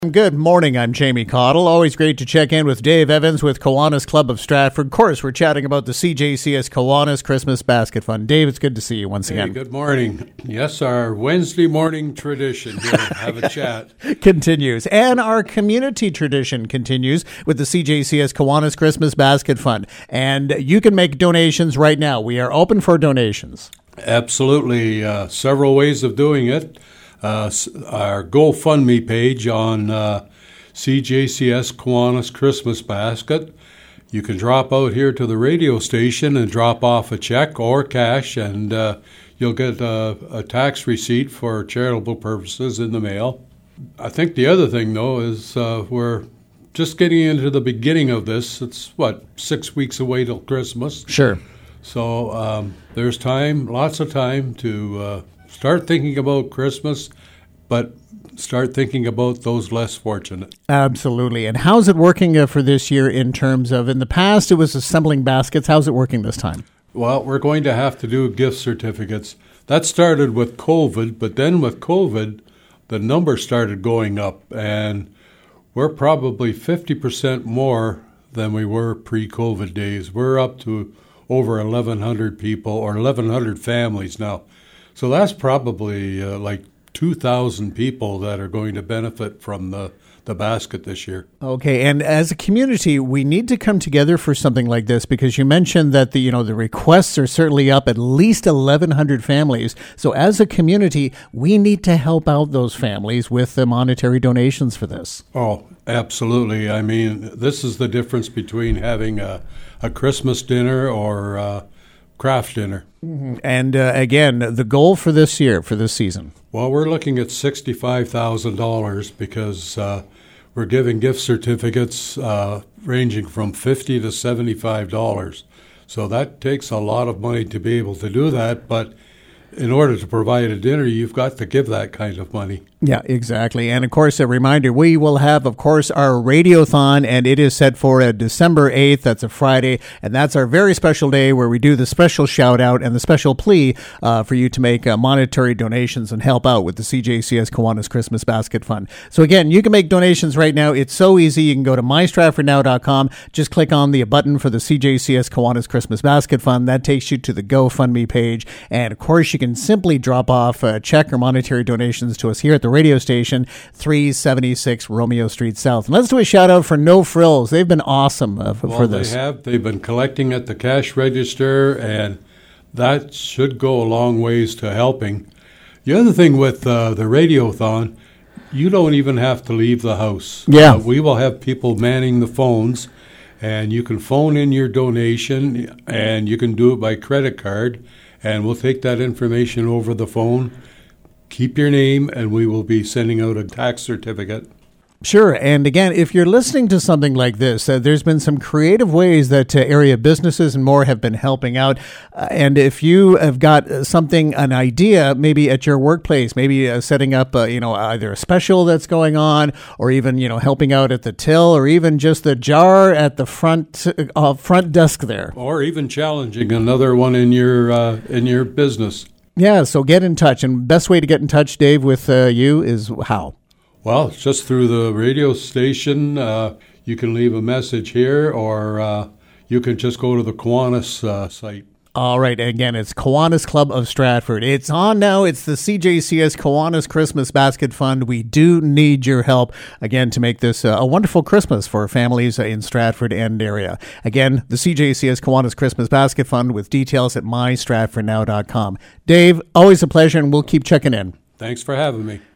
Good morning, I'm Jamie Cottle. Always great to check in with Dave Evans with Kiwanis Club of Stratford. Of course, we're chatting about the CJCS Kiwanis Christmas Basket Fund. Dave, it's good to see you once again. Good morning. Yes, our Wednesday morning tradition here, have a chat. Continues. And our community tradition continues with the CJCS Kiwanis Christmas Basket Fund. And you can make donations right now. We are open for donations. Absolutely. Several ways of doing it. Our GoFundMe page on CJCS Kiwanis Christmas Basket. You can drop out here to the radio station and drop off a check or cash, and you'll get a tax receipt for charitable purposes in the mail. I think the other thing, though, is we're just getting into the beginning of this. It's, 6 weeks away till Christmas? Sure. So there's time, lots of time to start thinking about Christmas, but start thinking about those less fortunate. Absolutely. And how's it working for this year in terms of, in the past it was assembling baskets. How's it working this time? Well, we're going to have to do gift certificates. That started with COVID, but then with COVID, the number started going up, and we're probably 50% more than we were pre-COVID days. We're up to over 1,100 people or 1,100 families now. So that's probably like 2,000 people that are going to benefit from the basket this year. Okay, and as a community, we need to come together for something like this because you mentioned that the requests are certainly up at least 1,100 families. So as a community, we need to help out those families with the monetary donations for this. Oh, absolutely. I mean, this is the difference between having a Christmas dinner or a craft dinner. Mm-hmm. And again, the goal for this year, for this season? Well, we're looking at $65,000 because we're giving gift certificates ranging from $50 to $75. So that takes a lot of money to be able to do that, but in order to provide a dinner, you've got to give that kind of money. Yeah, exactly. And, of course, a reminder, we will have, of course, our Radiothon, and it is set for December 8th. That's a Friday, and that's our very special day where we do the special shout-out and the special plea for you to make monetary donations and help out with the CJCS Kiwanis Christmas Basket Fund. So, again, you can make donations right now. It's so easy. You can go to mystratfordnow.com. Just click on the button for the CJCS Kiwanis Christmas Basket Fund. That takes you to the GoFundMe page. And, of course, you can simply drop off a check or monetary donations to us here at the radio station, 376 Romeo Street South. And let's do a shout out for No Frills. They've been awesome for this. They've been collecting at the cash register, and that should go a long ways to helping. The other thing with the Radiothon, you don't even have to leave the house. Yeah. We will have people manning the phones, and you can phone in your donation, and you can do it by credit card, and we'll take that information over the phone. Keep your name, and we will be sending out a tax certificate. Sure. And again, if you're listening to something like this, there's been some creative ways that area businesses and more have been helping out. And if you have got an idea, maybe at your workplace, maybe setting up, either a special that's going on, or even, helping out at the till, or even just the jar at the front desk there. Or even challenging another one in your business. Yeah, so get in touch. And best way to get in touch, Dave, with you is how? Well, it's just through the radio station. You can leave a message here, or you can just go to the Kiwanis site. All right. Again, it's Kiwanis Club of Stratford. It's on now. It's the CJCS Kiwanis Christmas Basket Fund. We do need your help, again, to make this a wonderful Christmas for families in Stratford and area. Again, the CJCS Kiwanis Christmas Basket Fund with details at mystratfordnow.com. Dave, always a pleasure, and we'll keep checking in. Thanks for having me.